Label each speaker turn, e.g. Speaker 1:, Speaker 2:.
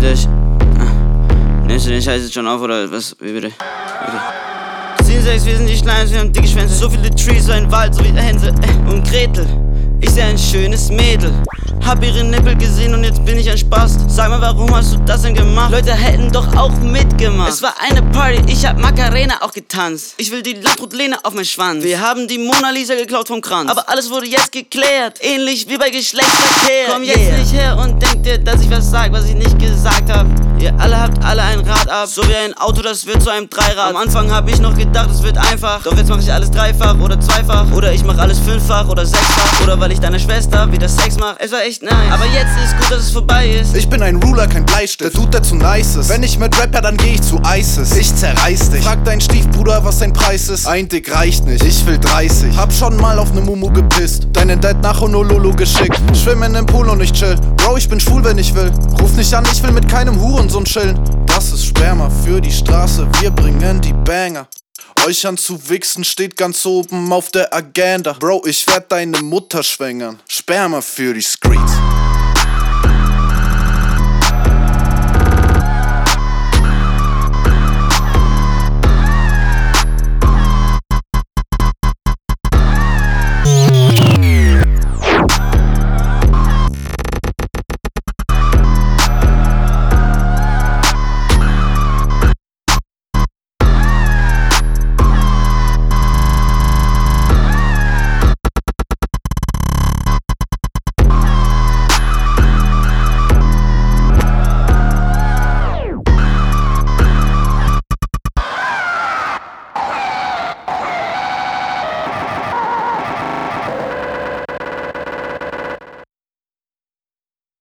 Speaker 1: Meinte ich, nimmst du den Scheiß jetzt schon auf oder was? Wie bitte? Ziehen 6, wir sind die Schleins, wir haben dicke Schwänze. So viele Trees, so ein Wald, so wie Hänsel und Gretel. Ich seh ein schönes Mädel, hab ihre Nippel gesehen und jetzt bin ich ein Spaß. Sag mal, warum hast du das denn gemacht? Leute hätten doch auch mitgemacht. Es war eine Party, ich hab Macarena auch getanzt. Ich will die Lambrut-Lene auf meinen Schwanz. Wir haben die Mona Lisa geklaut vom Kranz. Aber alles wurde jetzt geklärt, ähnlich wie bei Geschlechtsverkehr. Komm jetzt nicht her und denk dir, dass ich was sag, was ich nicht gesagt hab. Ihr alle habt alle ein Rad ab, so wie ein Auto, das wird zu einem Dreirad. Am Anfang hab ich noch gedacht, es wird einfach, doch jetzt mach ich alles dreifach oder zweifach. Oder ich mach alles fünffach oder sechsfach. Oder weil ich deiner Schwester wieder Sex mach. Es war echt nice, aber jetzt ist gut, dass es vorbei ist.
Speaker 2: Ich bin ein Ruler, kein Bleistift, der Dude, der zu nice ist. Wenn ich mit Rapper, dann geh ich zu ISIS. Ich zerreiß dich. Frag deinen Stiefbruder, was sein Preis ist. Ein Dick reicht nicht, ich will 30. Hab schon mal auf ne Mumu gepisst, deinen Dad nach Honolulu geschickt. Schwimm in den Pool und ich chill. Bro, ich bin schwul, wenn ich will. Ruf nicht an, ich will mit keinem Hurensohn chillen. Das ist Sperma für die Straße, wir bringen die Banger. Euch anzuwichsen steht ganz oben auf der Agenda. Bro, ich werd deine Mutter schwängern. Sperma für die Streets.